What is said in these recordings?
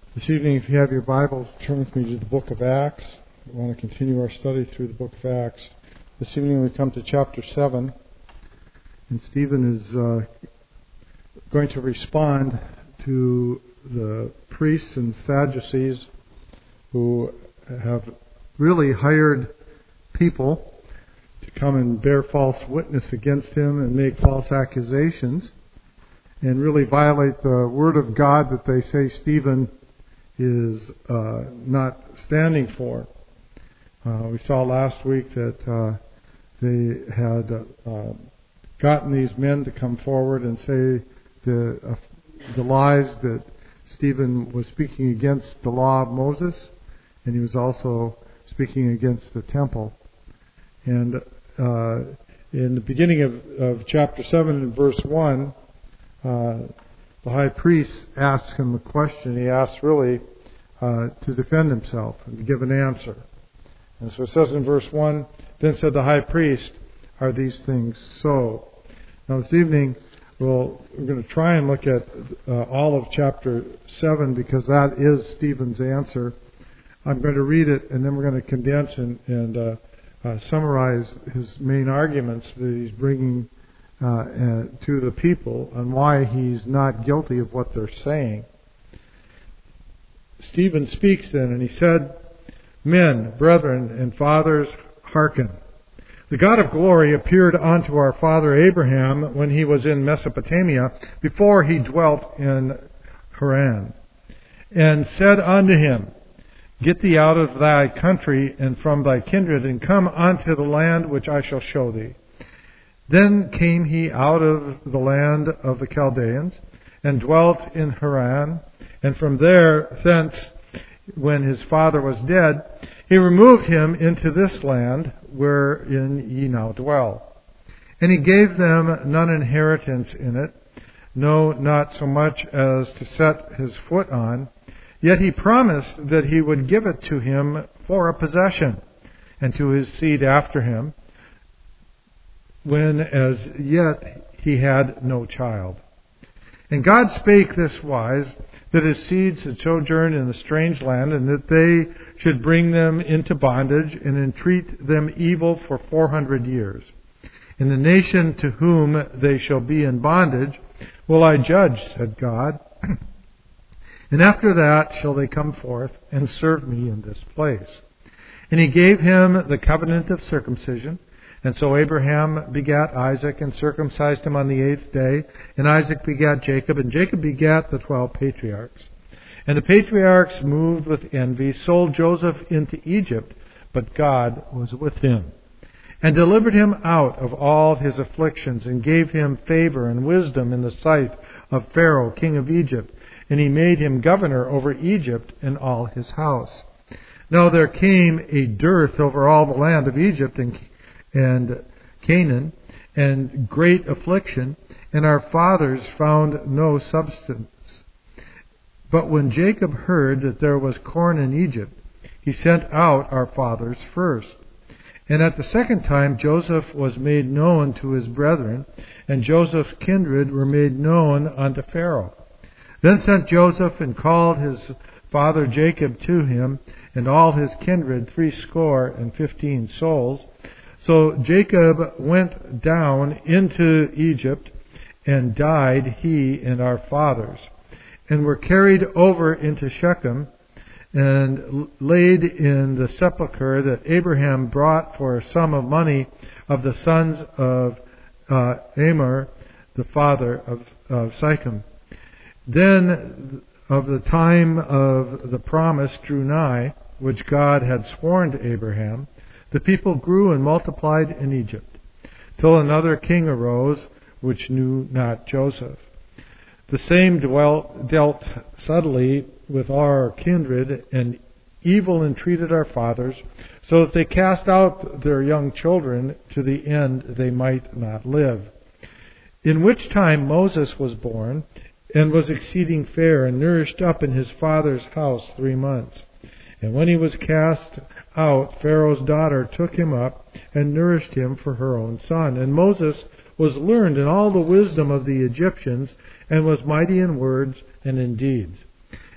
This evening, if you have your Bibles, turn with me to the book of Acts. We want to continue our study through the book of Acts. This evening we come to chapter 7, and Stephen is going to respond to the priests and Sadducees who have really hired people to come and bear false witness against him and make false accusations and really violate the word of God that they say Stephen is not standing for. We saw last week that they had gotten these men to come forward and say the lies that Stephen was speaking against the law of Moses, and he was also speaking against the temple. And in the beginning of chapter 7 and verse 1, the high priest asks him a question. He asks really to defend himself and to give an answer. And so it says in verse 1, "Then said the high priest, 'Are these things so?'" Now this evening we're going to try and look at all of chapter 7 because that is Stephen's answer. I'm going to read it and then we're going to condense and summarize his main arguments that he's bringing to the people on why he's not guilty of what they're saying. Stephen speaks then, and he said, "Men, brethren, and fathers, hearken. The God of glory appeared unto our father Abraham when he was in Mesopotamia, before he dwelt in Haran, and said unto him, Get thee out of thy country and from thy kindred, and come unto the land which I shall show thee. Then came he out of the land of the Chaldeans, and dwelt in Haran, and from thence, when his father was dead, he removed him into this land wherein ye now dwell. And he gave them none inheritance in it, no, not so much as to set his foot on. Yet he promised that he would give it to him for a possession, and to his seed after him, when as yet he had no child. And God spake this wise, that his seed should sojourn in a strange land, and that they should bring them into bondage, and entreat them evil for 400 years. In the nation to whom they shall be in bondage will I judge, said God. And after that shall they come forth and serve me in this place. And he gave him the covenant of circumcision. And so Abraham begat Isaac, and circumcised him on the 8th day. And Isaac begat Jacob, and Jacob begat the 12 patriarchs. And the patriarchs, moved with envy, sold Joseph into Egypt, but God was with him, and delivered him out of all his afflictions, and gave him favor and wisdom in the sight of Pharaoh, king of Egypt. And he made him governor over Egypt and all his house. Now there came a dearth over all the land of Egypt and Canaan, and great affliction, and our fathers found no substance. But when Jacob heard that there was corn in Egypt, he sent out our fathers first. And at the second time Joseph was made known to his brethren, and Joseph's kindred were made known unto Pharaoh. Then sent Joseph and called his father Jacob to him, and all his kindred 75 souls. So Jacob went down into Egypt, and died he and our fathers, and were carried over into Shechem, and laid in the sepulchre that Abraham brought for a sum of money of the sons of Amor, the father of Sychem. Then of the time of the promise drew nigh, which God had sworn to Abraham, the people grew and multiplied in Egypt, till another king arose, which knew not Joseph. The same dealt subtly with our kindred, and evil entreated our fathers, so that they cast out their young children, to the end they might not live. In which time Moses was born, and was exceeding fair, and nourished up in his father's house 3 months. And when he was cast out, Pharaoh's daughter took him up, and nourished him for her own son. And Moses was learned in all the wisdom of the Egyptians, and was mighty in words and in deeds.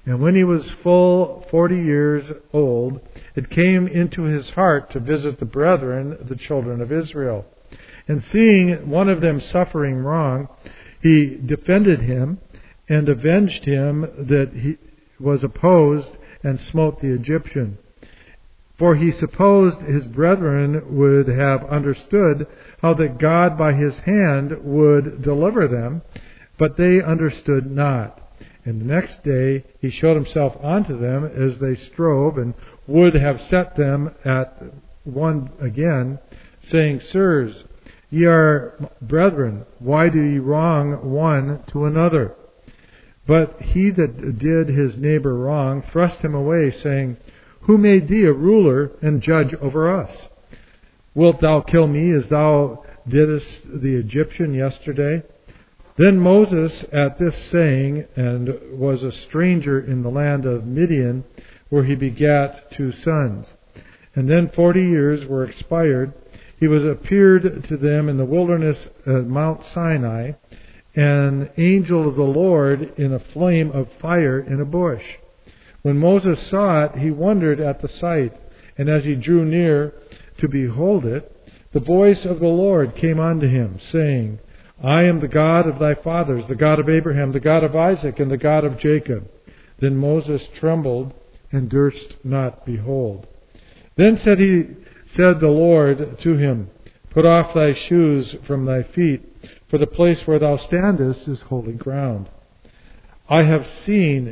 And when he was full 40 years old, it came into his heart to visit the brethren, the children of Israel. And seeing one of them suffering wrong, he defended him and avenged him that he was opposed and smote the Egyptian. For he supposed his brethren would have understood how that God by his hand would deliver them, but they understood not. And the next day he showed himself unto them as they strove, and would have set them at one again, saying, Sirs, ye are brethren, why do ye wrong one to another? But he that did his neighbor wrong thrust him away, saying, Who made thee a ruler and judge over us? Wilt thou kill me as thou didst the Egyptian yesterday? Then Moses at this saying, and was a stranger in the land of Midian, where he begat 2 sons. And then 40 years were expired. He was appeared to them in the wilderness at Mount Sinai, an angel of the Lord in a flame of fire in a bush. When Moses saw it, he wondered at the sight, and as he drew near to behold it, the voice of the Lord came unto him, saying, I am the God of thy fathers, the God of Abraham, the God of Isaac, and the God of Jacob. Then Moses trembled and durst not behold. Then said the Lord to him, Put off thy shoes from thy feet, for the place where thou standest is holy ground. I have seen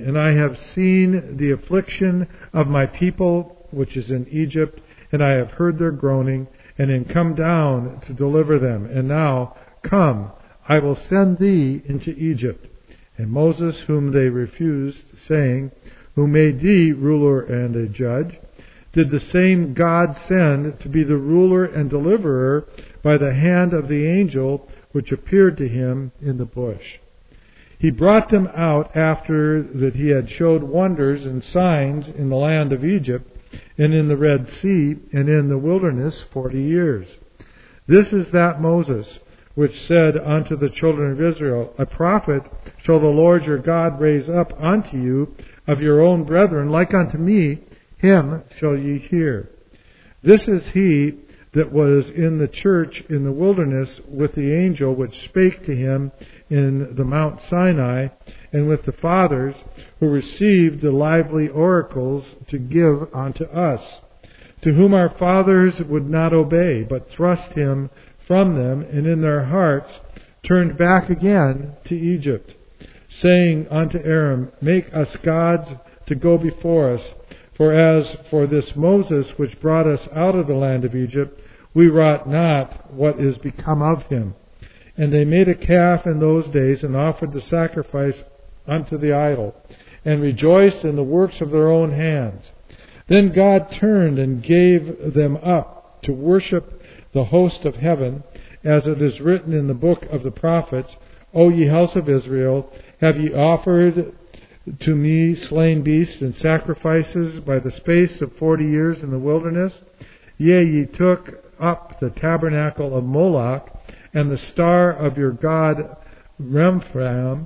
the affliction of my people which is in Egypt, and I have heard their groaning, and am come down to deliver them. And now, come, I will send thee into Egypt. And Moses, whom they refused, saying, Who made thee ruler and a judge, did the same God send to be the ruler and deliverer by the hand of the angel which appeared to him in the bush. He brought them out after that he had showed wonders and signs in the land of Egypt, and in the Red Sea, and in the wilderness 40 years. This is that Moses, which said unto the children of Israel, A prophet shall the Lord your God raise up unto you of your own brethren, like unto me, him shall ye hear. This is he that was in the church in the wilderness with the angel which spake to him in the Mount Sinai, and with the fathers who received the lively oracles to give unto us, to whom our fathers would not obey, but thrust him from them, and in their hearts turned back again to Egypt, saying unto Aaron, Make us gods to go before us. For as for this Moses which brought us out of the land of Egypt, we wrought not what is become of him. And they made a calf in those days, and offered the sacrifice unto the idol, and rejoiced in the works of their own hands. Then God turned and gave them up to worship the host of heaven, as it is written in the book of the prophets, O ye house of Israel, have ye offered to me slain beasts and sacrifices by the space of 40 years in the wilderness? Yea, ye took up the tabernacle of Moloch, and the star of your god Remphan,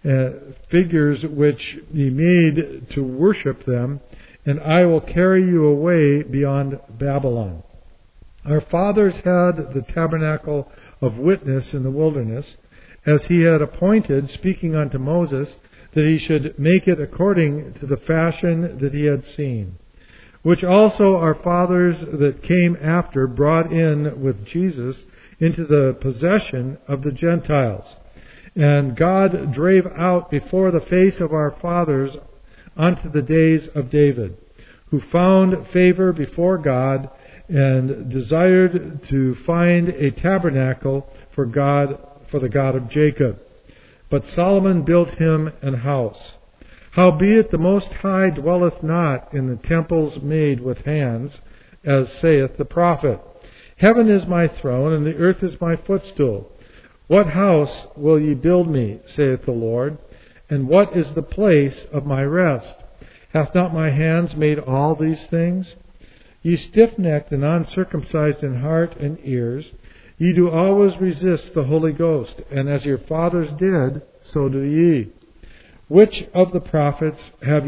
figures which ye made to worship them, and I will carry you away beyond Babylon. Our fathers had the tabernacle of witness in the wilderness, as he had appointed, speaking unto Moses, that he should make it according to the fashion that he had seen, which also our fathers that came after brought in with Jesus into the possession of the Gentiles. And God drave out before the face of our fathers unto the days of David, who found favor before God, and desired to find a tabernacle for the God of Jacob. But Solomon built him an house. Howbeit the Most High dwelleth not in the temples made with hands, as saith the prophet, Heaven is my throne, and the earth is my footstool. What house will ye build me, saith the Lord? And what is the place of my rest? Hath not my hands made all these things? Ye stiff-necked and uncircumcised in heart and ears, ye do always resist the Holy Ghost, and as your fathers did, so do ye. Which of the prophets have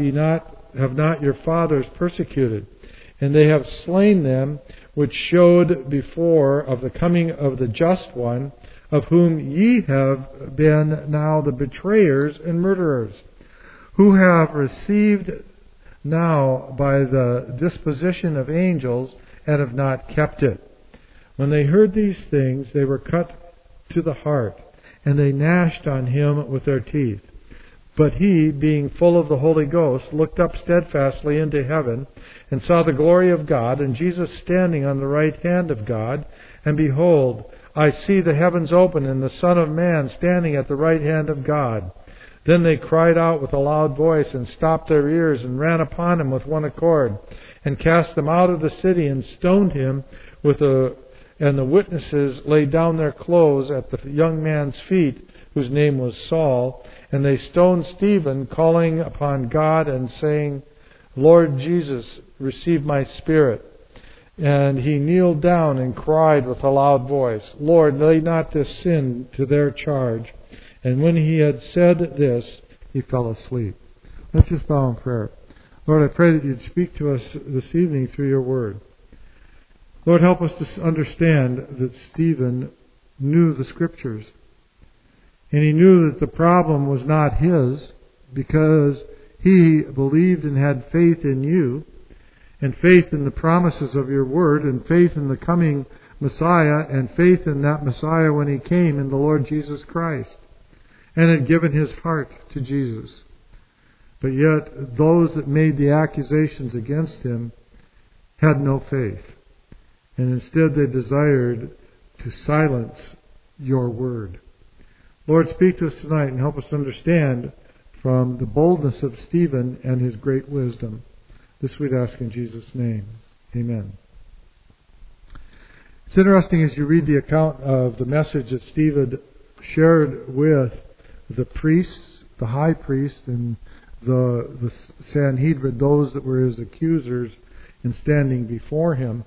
not your fathers persecuted? And they have slain them which showed before of the coming of the just one, of whom ye have been now the betrayers and murderers, who have received now by the disposition of angels, and have not kept it. When they heard these things, they were cut to the heart, and they gnashed on him with their teeth. But he, being full of the Holy Ghost, looked up steadfastly into heaven, and saw the glory of God, and Jesus standing on the right hand of God. And behold, I see the heavens open, and the Son of Man standing at the right hand of God. Then they cried out with a loud voice, and stopped their ears, and ran upon him with one accord, and cast him out of the city, and stoned him and the witnesses laid down their clothes at the young man's feet, whose name was Saul. And they stoned Stephen, calling upon God and saying, Lord Jesus, receive my spirit. And he kneeled down and cried with a loud voice, Lord, lay not this sin to their charge. And when he had said this, he fell asleep. Let's just bow in prayer. Lord, I pray that you'd speak to us this evening through your word. Lord, help us to understand that Stephen knew the Scriptures. And he knew that the problem was not his, because he believed and had faith in you, and faith in the promises of your word, and faith in the coming Messiah, and faith in that Messiah when he came in the Lord Jesus Christ, and had given his heart to Jesus. But yet those that made the accusations against him had no faith, and instead they desired to silence your word. Lord, speak to us tonight and help us understand from the boldness of Stephen and his great wisdom. This we'd ask in Jesus' name. Amen. It's interesting as you read the account of the message that Stephen shared with the priests, the high priest, and the Sanhedrin, those that were his accusers, and standing before him.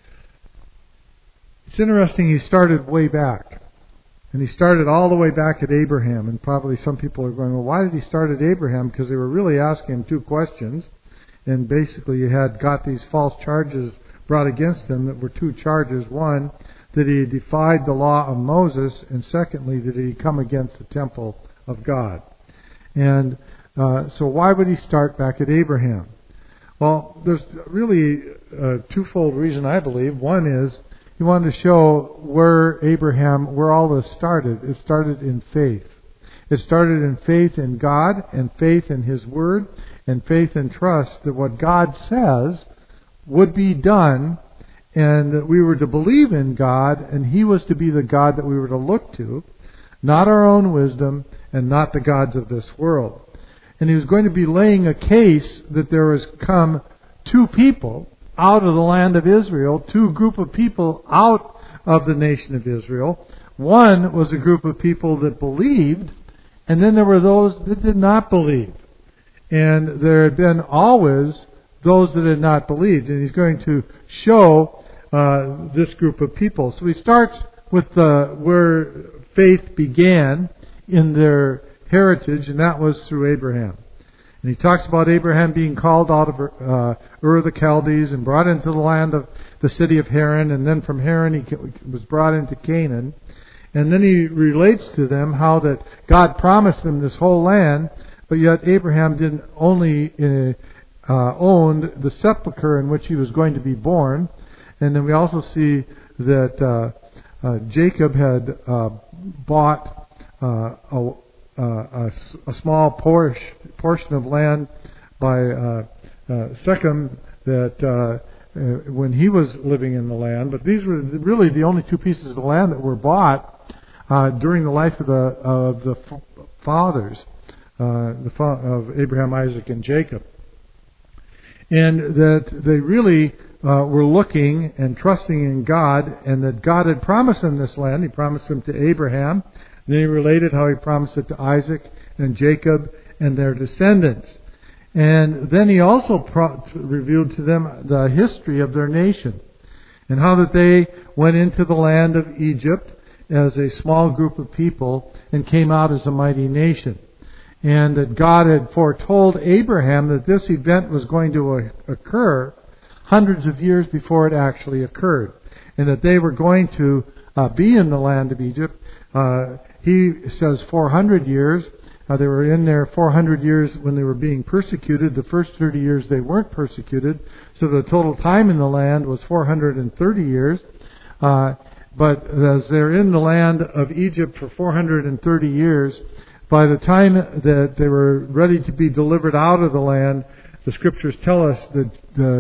It's interesting, he started way back. And he started all the way back at Abraham. And probably some people are going, well, why did he start at Abraham? Because they were really asking him two questions. And basically he had got these false charges brought against him that were two charges. One, that he defied the law of Moses. And secondly, that he had come against the temple of God. And so why would he start back at Abraham? Well, there's really a twofold reason, I believe. One is he wanted to show where all this started. It started in faith. It started in faith in God, and faith in His Word, and faith and trust that what God says would be done, and that we were to believe in God, and He was to be the God that we were to look to, not our own wisdom, and not the gods of this world. And he was going to be laying a case that there has come two people out of the land of Israel, two group of people out of the nation of Israel. One was a group of people that believed, and then there were those that did not believe. And there had been always those that had not believed. And he's going to show this group of people. So he starts with where faith began in their heritage, and that was through Abraham. And he talks about Abraham being called out of Ur of the Chaldees and brought into the land of the city of Haran, and then from Haran he was brought into Canaan. And then he relates to them how that God promised them this whole land, but yet Abraham didn't only own the sepulchre in which he was going to be born. And then we also see that Jacob had bought a small portion of land by Shechem that when he was living in the land. But these were really the only two pieces of land that were bought during the life of the fathers of Abraham, Isaac, and Jacob. And that they really were looking and trusting in God, and that God had promised them this land. He promised them to Abraham. Then he related how he promised it to Isaac and Jacob and their descendants. And then he also revealed to them the history of their nation, and how that they went into the land of Egypt as a small group of people and came out as a mighty nation. and that God had foretold Abraham that this event was going to occur hundreds of years before it actually occurred, and that they were going to be in the land of Egypt. He says 400 years. They were in there 400 years when they were being persecuted. The first 30 years they weren't persecuted. So the total time in the land was 430 years. But as they're in the land of Egypt for 430 years, by the time that they were ready to be delivered out of the land, the scriptures tell us that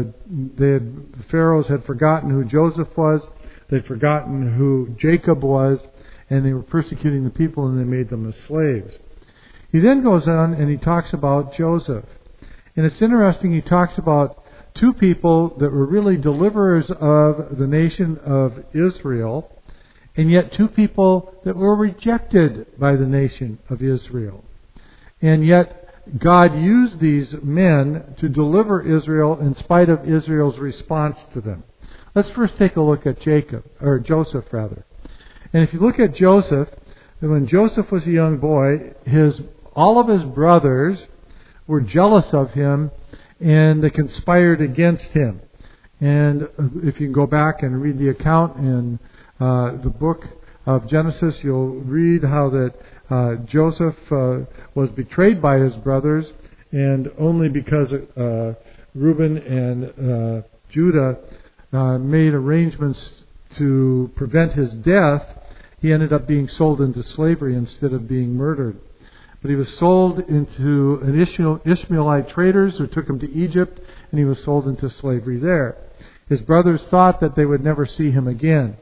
the pharaohs had forgotten who Joseph was, they'd forgotten who Jacob was, and they were persecuting the people, and they made them as slaves. He then goes on and he talks about Joseph. And it's interesting, he talks about two people that were really deliverers of the nation of Israel, and yet two people that were rejected by the nation of Israel. And yet God used these men to deliver Israel in spite of Israel's response to them. Let's first take a look at Joseph. And if you look at Joseph, when Joseph was a young boy, all of his brothers were jealous of him, and they conspired against him. And if you can go back and read the account in the book of Genesis, you'll read how that Joseph was betrayed by his brothers, and only because Reuben and Judah made arrangements to prevent his death, he ended up being sold into slavery instead of being murdered. But he was sold into an Ishmaelite traders who took him to Egypt, and he was sold into slavery there. His brothers thought that they would never see him again,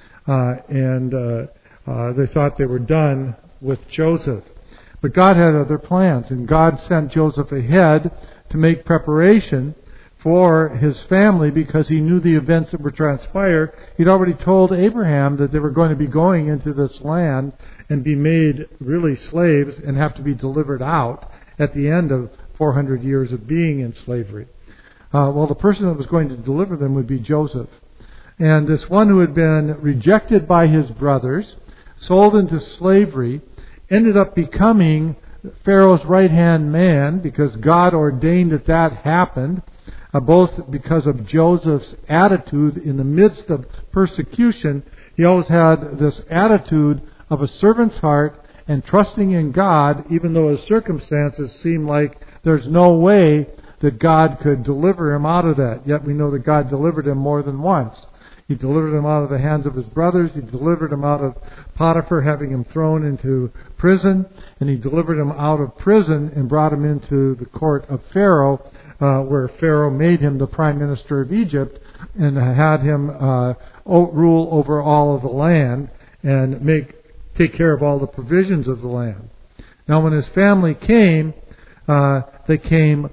and they thought they were done with Joseph. But God had other plans, and God sent Joseph ahead to make preparation for his family because he knew the events that would transpire. He'd already told Abraham that they were going to be going into this land and be made really slaves and have to be delivered out at the end of 400 years of being in slavery. Well, the person that was going to deliver them would be Joseph. And this one who had been rejected by his brothers, sold into slavery, ended up becoming Pharaoh's right-hand man because God ordained that happened. Both because of Joseph's attitude in the midst of persecution. He always had this attitude of a servant's heart and trusting in God, even though his circumstances seemed like there's no way that God could deliver him out of that. Yet we know that God delivered him more than once. He delivered him out of the hands of his brothers. He delivered him out of Potiphar, having him thrown into prison. And he delivered him out of prison and brought him into the court of Pharaoh, where Pharaoh made him the prime minister of Egypt and had him rule over all of the land and take care of all the provisions of the land. Now, when his family came, they came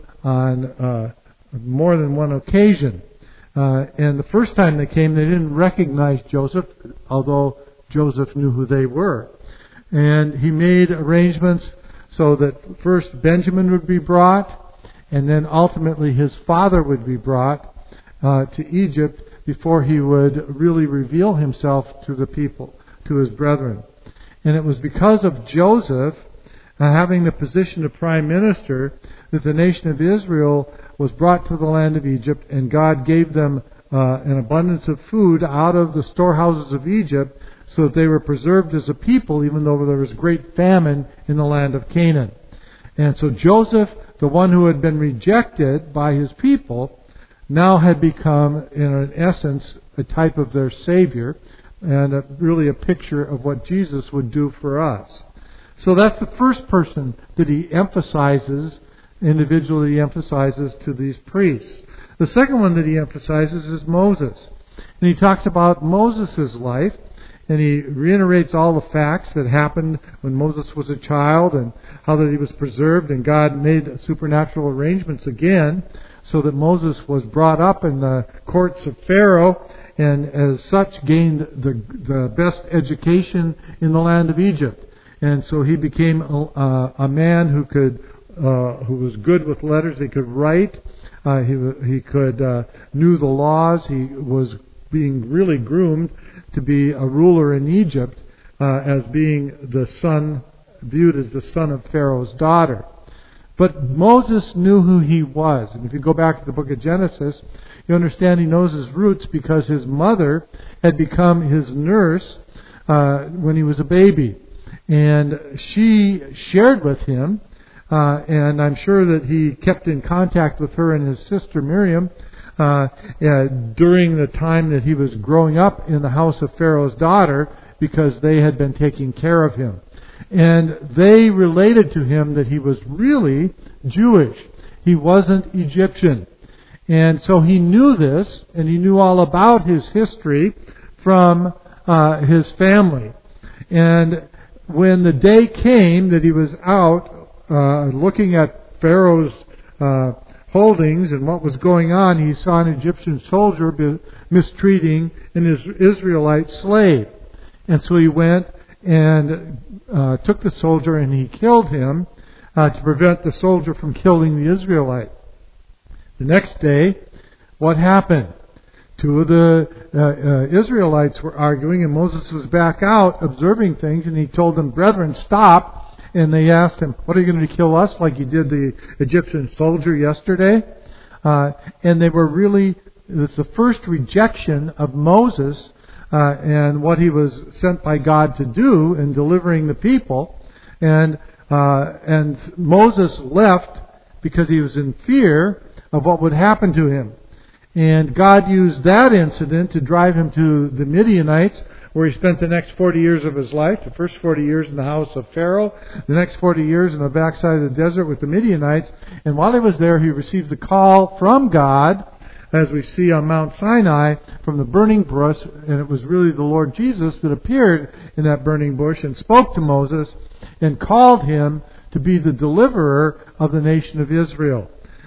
on more than one occasion. And the first time they came, they didn't recognize Joseph, although Joseph knew who they were. And he made arrangements so that first Benjamin would be brought, and then ultimately his father would be brought to Egypt before he would really reveal himself to the people, to his brethren. And it was because of Joseph having the position of prime minister that the nation of Israel was brought to the land of Egypt, and God gave them an abundance of food out of the storehouses of Egypt so that they were preserved as a people, even though there was great famine in the land of Canaan. And so Joseph, the one who had been rejected by his people, now had become, in essence, a type of their Savior, and really a picture of what Jesus would do for us. So that's the first person that he emphasizes, individually emphasizes to these priests. The second one that he emphasizes is Moses. And he talks about Moses' life, and he reiterates all the facts that happened when Moses was a child and how that he was preserved, and God made supernatural arrangements again so that Moses was brought up in the courts of Pharaoh and as such gained the best education in the land of Egypt. And so he became a man who was good with letters. He could write. He could knew the laws. He was being really groomed to be a ruler in Egypt as being the son viewed as the son of Pharaoh's daughter. But Moses knew who he was. And if you go back to the book of Genesis, you understand he knows his roots because his mother had become his nurse when he was a baby. And she shared with him, and I'm sure that he kept in contact with her and his sister Miriam during the time that he was growing up in the house of Pharaoh's daughter, because they had been taking care of him. And they related to him that he was really Jewish. He wasn't Egyptian. And so he knew this, and he knew all about his history from his family. And when the day came that he was out looking at Pharaoh's holdings and what was going on, he saw an Egyptian soldier mistreating an Israelite slave. And so he went and took the soldier and he killed him to prevent the soldier from killing the Israelite. The next day, what happened? Two of the Israelites were arguing, and Moses was back out observing things, and he told them, "Brethren, stop." And they asked him, "What, are you going to kill us like you did the Egyptian soldier yesterday?" And they were really, it's the first rejection of Moses and what he was sent by God to do in delivering the people. And Moses left because he was in fear of what would happen to him. And God used that incident to drive him to the Midianites, where he spent the next 40 years of his life. The first 40 years in the house of Pharaoh, the next 40 years in the backside of the desert with the Midianites. And while he was there, he received a call from God, as we see on Mount Sinai, from the burning bush. And it was really the Lord Jesus that appeared in that burning bush and spoke to Moses and called him to be the deliverer of the nation of Israel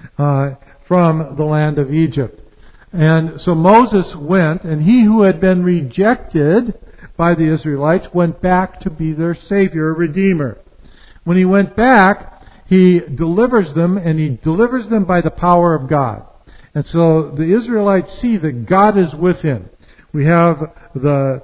from the land of Egypt. And so Moses went, and he who had been rejected by the Israelites went back to be their Savior, Redeemer. When he went back, he delivers them, and he delivers them by the power of God. And so the Israelites see that God is with him. We have the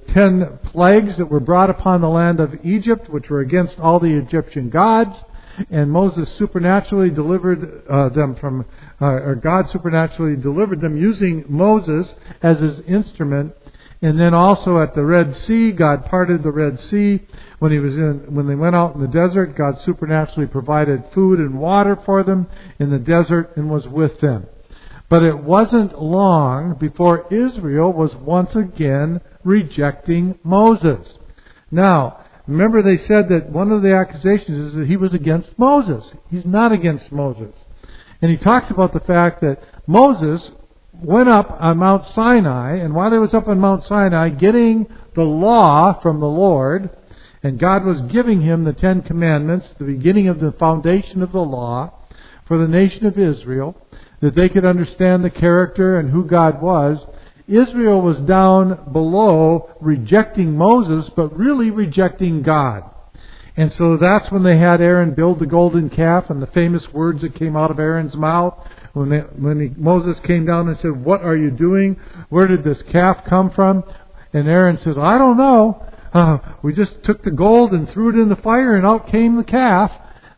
10 plagues that were brought upon the land of Egypt, which were against all the Egyptian gods. And Moses supernaturally delivered them from, or God supernaturally delivered them using Moses as his instrument. And then also at the Red Sea, God parted the Red Sea. When they went out in the desert, God supernaturally provided food and water for them in the desert and was with them. But it wasn't long before Israel was once again rejecting Moses. Now, remember, they said that one of the accusations is that he was against Moses. He's not against Moses. And he talks about the fact that Moses went up on Mount Sinai, and while he was up on Mount Sinai getting the law from the Lord, and God was giving him the 10 Commandments, the beginning of the foundation of the law for the nation of Israel, that they could understand the character and who God was, Israel was down below rejecting Moses, but really rejecting God. And so that's when they had Aaron build the golden calf, and the famous words that came out of Aaron's mouth when Moses came down and said, "What are you doing? Where did this calf come from?" And Aaron says, "I don't know. We just took the gold and threw it in the fire, and out came the calf."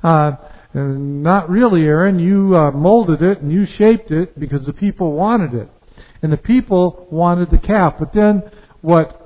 Not really, Aaron. You molded it and you shaped it because the people wanted it. And the people wanted the calf. But then what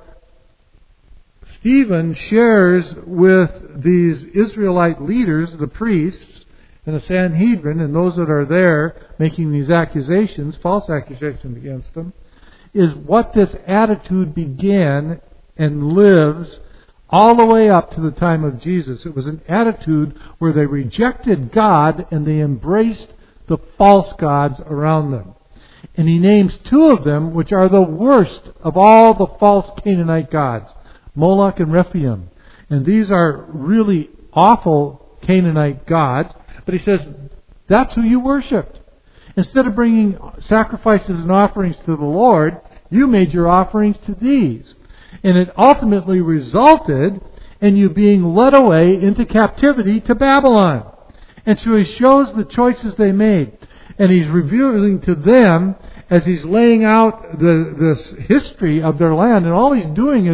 Stephen shares with these Israelite leaders, the priests, and the Sanhedrin, and those that are there making these accusations, false accusations against them, is what this attitude began and lives all the way up to the time of Jesus. It was an attitude where they rejected God and they embraced the false gods around them. And he names 2 of them, which are the worst of all the false Canaanite gods, Moloch and Rephaim. And these are really awful Canaanite gods. But he says, that's who you worshipped. Instead of bringing sacrifices and offerings to the Lord, you made your offerings to these. And it ultimately resulted in you being led away into captivity to Babylon. And so he shows the choices they made. And he's revealing to them, as he's laying out this history of their land, and all he's doing is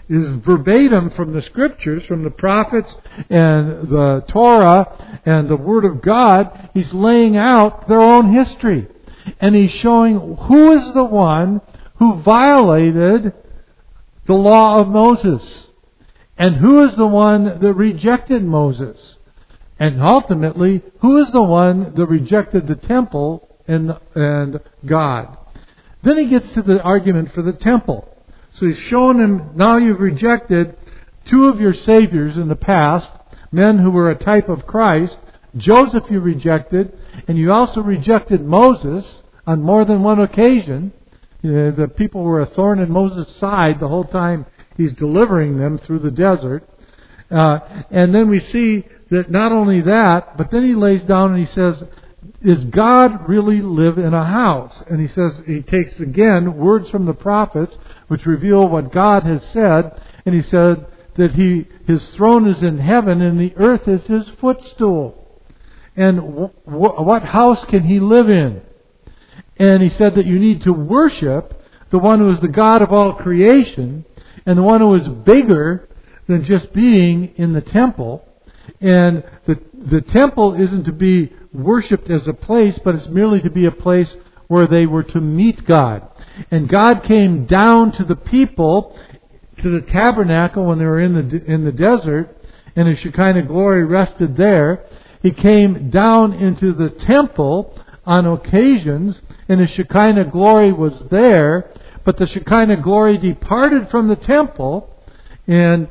is verbatim from the Scriptures, from the prophets and the Torah and the Word of God. He's laying out their own history. And he's showing who is the one who violated the law of Moses. And who is the one that rejected Moses. And ultimately, who is the one that rejected the temple and God. Then he gets to the argument for the temple. So he's showing them, now you've rejected two of your saviors in the past, men who were a type of Christ. Joseph you rejected, and you also rejected Moses on more than one occasion. The people were a thorn in Moses' side the whole time he's delivering them through the desert. And then we see that not only that, but then he lays down and he says, does God really live in a house? And he says, he takes again words from the prophets which reveal what God has said, and he said that his throne is in heaven and the earth is his footstool. And what house can he live in? And he said that you need to worship the one who is the God of all creation and the one who is bigger than just being in the temple. And the temple isn't to be worshipped as a place, but it's merely to be a place where they were to meet God. And God came down to the people, to the tabernacle when they were in the desert, and His Shekinah glory rested there. He came down into the temple on occasions, and His Shekinah glory was there, but the Shekinah glory departed from the temple, and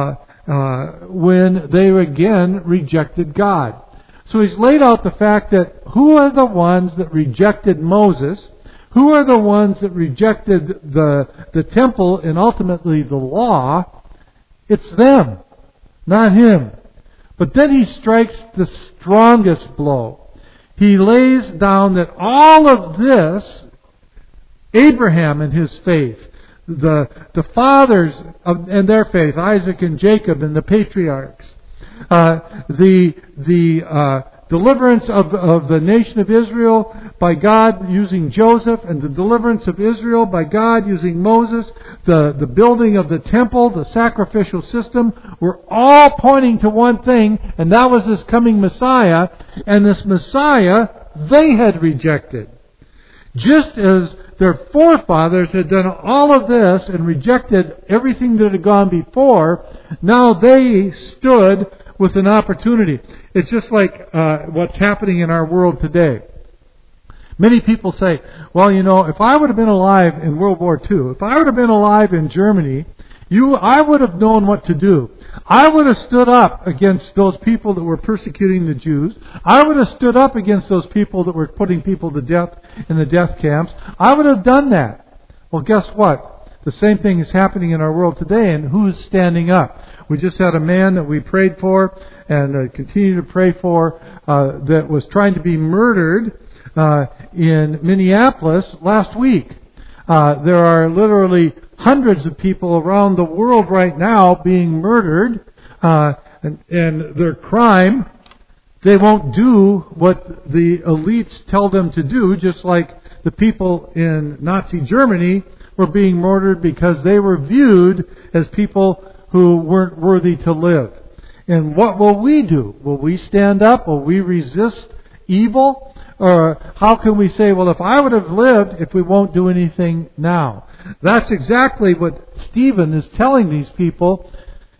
when they again rejected God. So he's laid out the fact that who are the ones that rejected Moses, who are the ones that rejected the temple and ultimately the law. It's them, not him. But then he strikes the strongest blow. He lays down that all of this, Abraham and his faith, the fathers and their faith, Isaac and Jacob and the patriarchs, the deliverance of the nation of Israel by God using Joseph, and the deliverance of Israel by God using Moses, the building of the temple, the sacrificial system, were all pointing to one thing, and that was this coming Messiah. And this Messiah they had rejected. Just as their forefathers had done all of this and rejected everything that had gone before, now they stood with an opportunity. It's just like what's happening in our world today. Many people say, well, if I would have been alive in World War II, if I would have been alive in Germany, I would have known what to do. I would have stood up against those people that were persecuting the Jews. I would have stood up against those people that were putting people to death in the death camps. I would have done that. Well, guess what? The same thing is happening in our world today, and who's standing up? We just had a man that we prayed for and continue to pray for that was trying to be murdered in Minneapolis last week. There are literally hundreds of people around the world right now being murdered, and their crime, they won't do what the elites tell them to do, just like the people in Nazi Germany were being murdered because they were viewed as people who weren't worthy to live. And what will we do? Will we stand up? Will we resist evil? Or how can we say, well, if I would have lived, if we won't do anything now? That's exactly what Stephen is telling these people.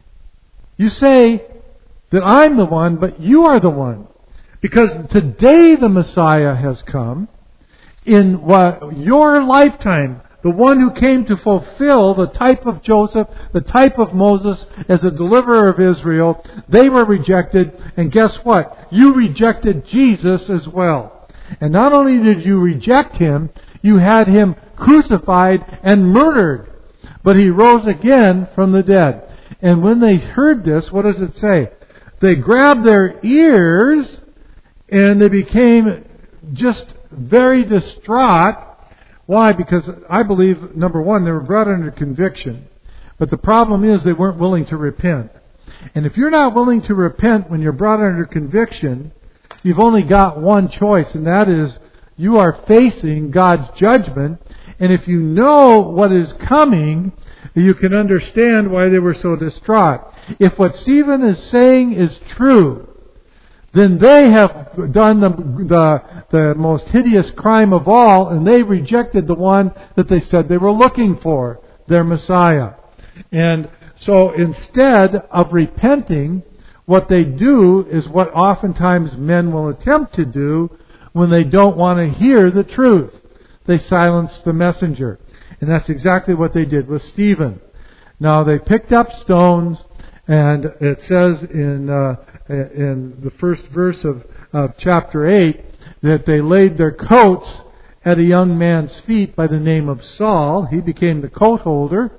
You say that I'm the one, but you are the one. Because today the Messiah has come in your lifetime. The one who came to fulfill the type of Joseph, the type of Moses as a deliverer of Israel. They were rejected, and guess what? You rejected Jesus as well. And not only did you reject Him, you had Him crucified and murdered. But He rose again from the dead. And when they heard this, what does it say? They grabbed their ears and they became just very distraught. Why? Because I believe, number one, they were brought under conviction. But the problem is they weren't willing to repent. And if you're not willing to repent when you're brought under conviction, you've only got one choice, and that is you are facing God's judgment. And if you know what is coming, you can understand why they were so distraught. If what Stephen is saying is true, then they have done the most hideous crime of all, and they rejected the one that they said they were looking for, their Messiah. And so instead of repenting, what they do is what oftentimes men will attempt to do when they don't want to hear the truth. They silence the messenger. And that's exactly what they did with Stephen. Now they picked up stones, and it says in the first verse of chapter 8 that they laid their coats at a young man's feet by the name of Saul. He became the coat holder.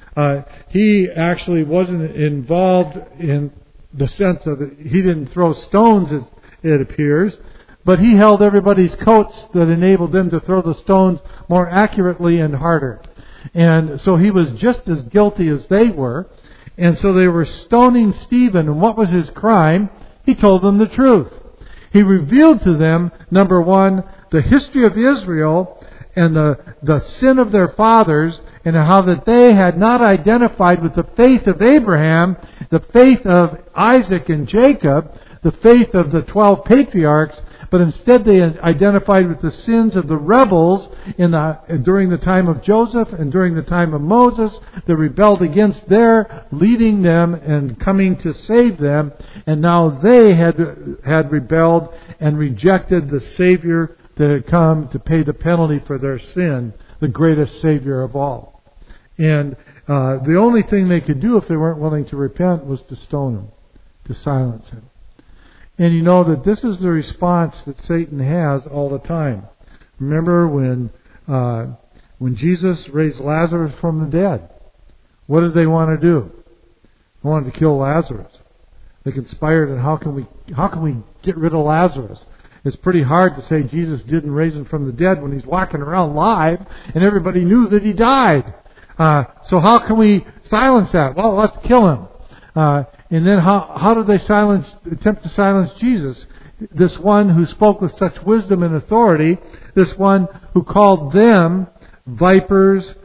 He actually wasn't involved in the sense of he didn't throw stones, it appears, but he held everybody's coats that enabled them to throw the stones more accurately and harder. And so he was just as guilty as they were. And so they were stoning Stephen. And what was his crime? He told them the truth. He revealed to them, number one, the history of Israel and the sin of their fathers, and how that they had not identified with the faith of Abraham, the faith of Isaac and Jacob, the faith of the 12 patriarchs, but instead they identified with the sins of the rebels during the time of Joseph and during the time of Moses. They rebelled against their leading them and coming to save them, and now they had rebelled and rejected the Savior that had come to pay the penalty for their sin, the greatest Savior of all. And the only thing they could do if they weren't willing to repent was to stone him, to silence him. And you know that this is the response that Satan has all the time. Remember when Jesus raised Lazarus from the dead, what did they want to do? They wanted to kill Lazarus. They conspired on how can we get rid of Lazarus? It's pretty hard to say Jesus didn't raise him from the dead when he's walking around live and everybody knew that he died. So how can we silence that? Well, let's kill him. And then how did they attempt to silence Jesus? This one who spoke with such wisdom and authority, this one who called them vipers,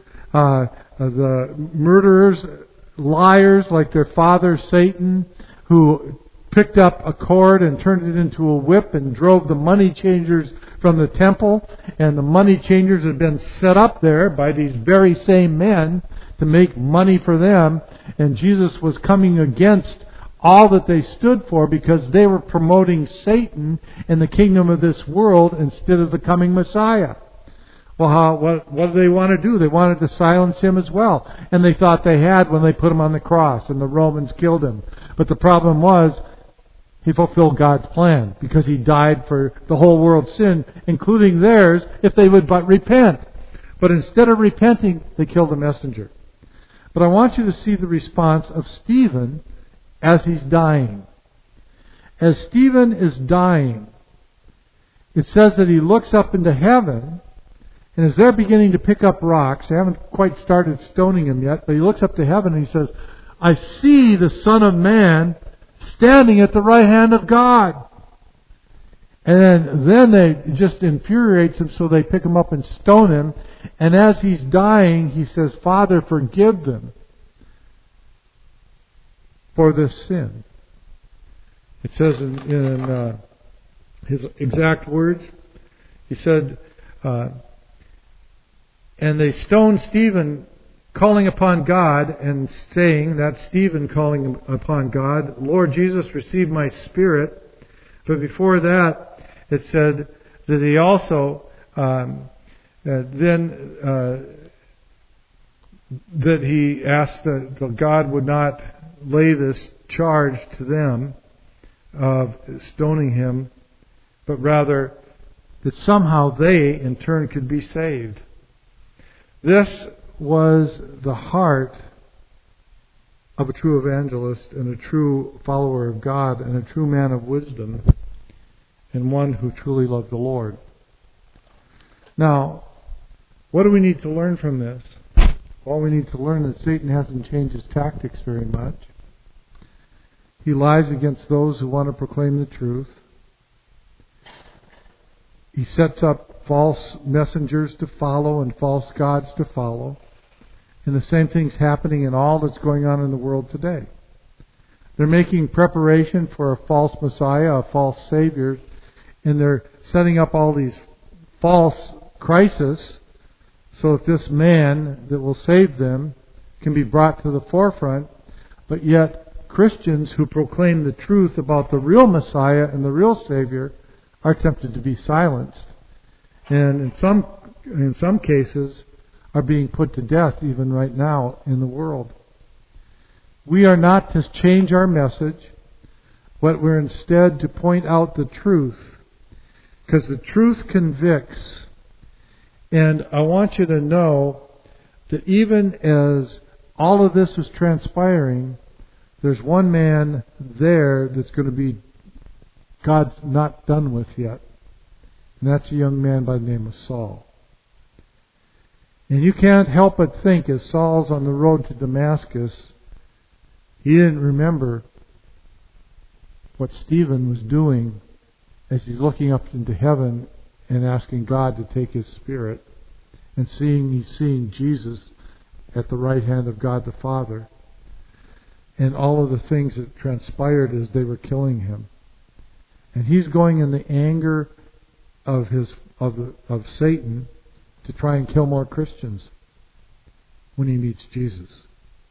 the murderers, liars like their father Satan, who picked up a cord and turned it into a whip and drove the money changers from the temple. And the money changers had been set up there by these very same men to make money for them. And Jesus was coming against all that they stood for because they were promoting Satan and the kingdom of this world instead of the coming Messiah. Well, what did they want to do? They wanted to silence him as well. And they thought they had when they put him on the cross and the Romans killed him. But the problem was, he fulfilled God's plan because he died for the whole world's sin, including theirs, if they would but repent. But instead of repenting, they killed the messenger. But I want you to see the response of Stephen as he's dying. As Stephen is dying, it says that he looks up into heaven, and as they're beginning to pick up rocks, they haven't quite started stoning him yet, but he looks up to heaven and he says, I see the Son of Man standing at the right hand of God. And then they just infuriates him, so they pick him up and stone him. And as he's dying, he says, Father, forgive them for this sin. It says in his exact words, he said, and they stoned Stephen, calling upon God and saying, that's Stephen calling upon God, Lord Jesus, receive my spirit. But before that, it said that he also that he asked that God would not lay this charge to them of stoning him, but rather that somehow they in turn could be saved. This was the heart of a true evangelist and a true follower of God and a true man of wisdom and one who truly loved the Lord. Now, what do we need to learn from this? Well, we need to learn that Satan hasn't changed his tactics very much. He lies against those who want to proclaim the truth. He sets up false messengers to follow and false gods to follow. And the same thing's happening in all that's going on in the world today. They're making preparation for a false Messiah, a false Savior, and they're setting up all these false crises so that this man that will save them can be brought to the forefront, but yet Christians who proclaim the truth about the real Messiah and the real Savior are tempted to be silenced, and in some cases are being put to death even right now in the world. We are not to change our message, but we're instead to point out the truth, because the truth convicts. And I want you to know that even as all of this is transpiring, there's one man there that's going to be God's not done with yet. And that's a young man by the name of Saul. And you can't help but think, as Saul's on the road to Damascus, he didn't remember what Stephen was doing as he's looking up into heaven and asking God to take his spirit, and he's seeing Jesus at the right hand of God the Father, and all of the things that transpired as they were killing him. And he's going in the anger of Satan to try and kill more Christians when he meets Jesus.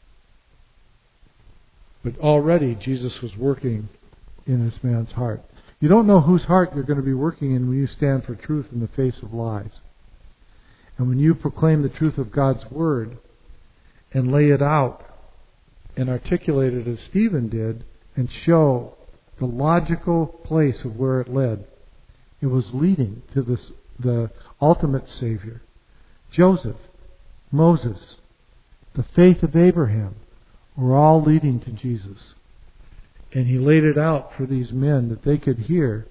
But already Jesus was working in this man's heart. You don't know whose heart you're going to be working in when you stand for truth in the face of lies. And when you proclaim the truth of God's Word and lay it out and articulate it as Stephen did and show the logical place of where it led. It was leading to the ultimate Savior. Joseph, Moses, the faith of Abraham were all leading to Jesus. And he laid it out for these men that they could hear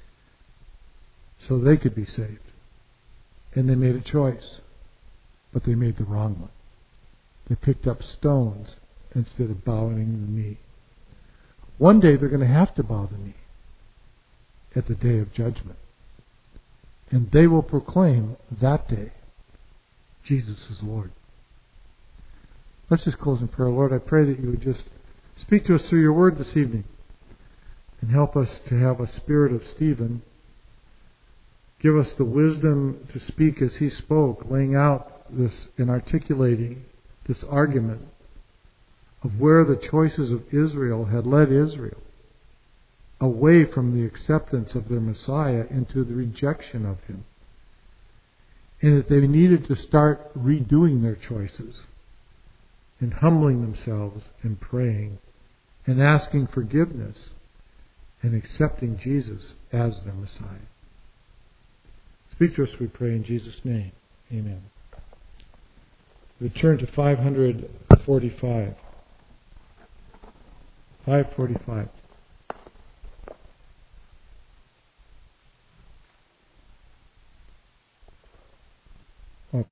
so they could be saved. And they made a choice, but they made the wrong one. They picked up stones instead of bowing the knee. One day they're going to have to bow the knee at the day of judgment. And they will proclaim that day, Jesus is Lord. Let's just close in prayer. Lord, I pray that you would just speak to us through your word this evening and help us to have a spirit of Stephen. Give us the wisdom to speak as he spoke, laying out this and articulating this argument of where the choices of Israel had led Israel away from the acceptance of their Messiah into the rejection of him. And that they needed to start redoing their choices and humbling themselves and praying and asking forgiveness and accepting Jesus as their Messiah. Speak to us, we pray, in Jesus' name. Amen. We turn to 545. 545.